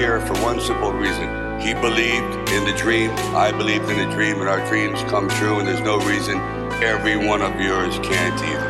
here for one simple reason. He believed in the dream, I believed in the dream, and our dreams come true, and there's no reason every one of yours can't either.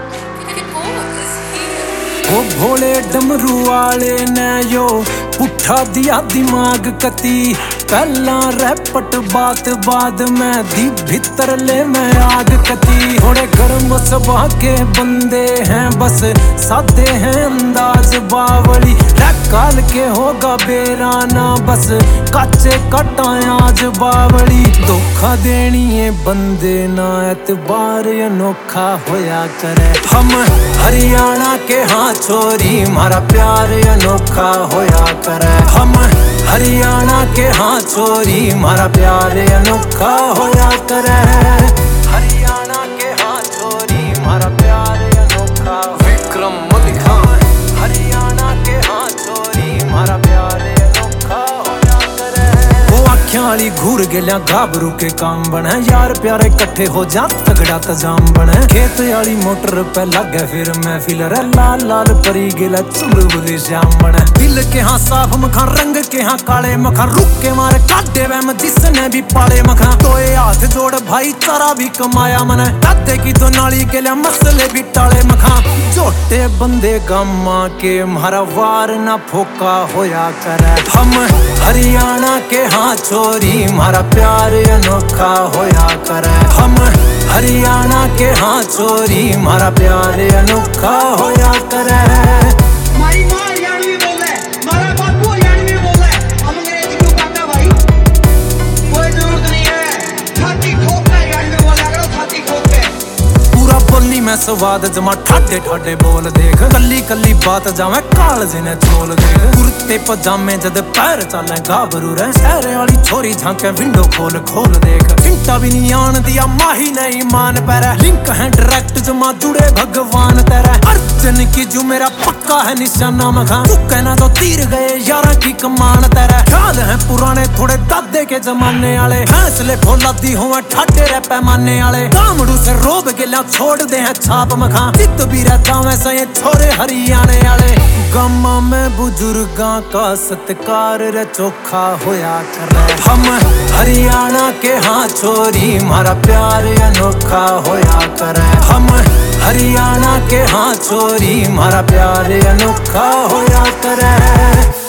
ओ भोले डमरू वाले ने यो पुठा दिया दिमाग कती पहला rapport बात बाद में दी भीतर ले मैं आग कती थोड़े गर्म सभा के बंदे हैं बस सादे हैं अंदाज बावली काल के होगा बेराना बस काचे कटायाज बावली धोखा देनी है बंदे ना एतबार अनोखा होया करे हम हरियाणा के हाँ छोरी मारा प्यार अनोखा होया करे हम हरियाणा के हाँ छोरी मारा प्यार अनोखा होया करे हरियाणा के हाँ छोरी मारा प्यार अनोखा विक्रम मलिका हरियाणा के हाँ छोरी मारा प्यार अनोखा होया करे वो आँखियां वाली घूर गेलिया घाबरू के काम बने यार प्यारे इकट्ठे हो जा तगड़ा तजाम बने खेत वाली मोटर पे लगे फिर मैं फिलर लाल लाल परी गेला चुलबुली श्याम बने दिल के हाँ साफ मखा रंग के हाँ काले मखा रुक के मारे काटे वह जिसने भी पाले मखा तोए हाथ जोड़ भाई चारा भी कमाया मने दादे की तो नाली के लिए मसले भी टाले मखा छोटे बंदे गामा के मारा वार ना फोका होया करे हम हरियाणा के हाँ छोरी मारा प्यार अनोखा होया करे हम हरियाणा के हाँ छोरी मारा प्यार अनोखा होया करे हमारी माँ हरियाणवी बोल रहा है, हमारा बापू हरियाणवी बोल रहा है, हम अंग्रेजी क्यों पढ़ते भाई? कोई जरूरत नहीं है, छाती ठोक के हरियाणवी बोला करो, छाती ठोक के। पूरा बोली में स्वाद जमा ठाडे ठाडे बोल देख कली कली बात जावे काल जिने चोल देख कुर्ते पजामे जद पैर चले घाबरू रहे शहरे वाली छोरी झांके विंडो खोल खोल देख चिंता भी नहीं आन दिया माही नहीं मान पैरा लिंक है डायरेक्ट जमा जुड़े भगवान तेरा अर्जन की जो मेरा पक्का है निशाना मखा तू कहना तो तीर गए यारा की कमान तेरा ख्याल है पुराने थोड़े दादे के जमाने वाले फैसले फौलादी हुए ठाडे रे पैमाने वाले कामड़ू से रोब गेला छोड़ दे हैं छाप मखा चित भी रहता वैसा ये छोरे हरियाणे वाले गामा में बुजुर्गा का सत्कार रे चोखा होया करे हम हरियाणा के हाँ छोरी मारा प्यार अनोखा होया करे हम हरियाणा के हाँ छोरी मारा प्यार अनोखा होया करे।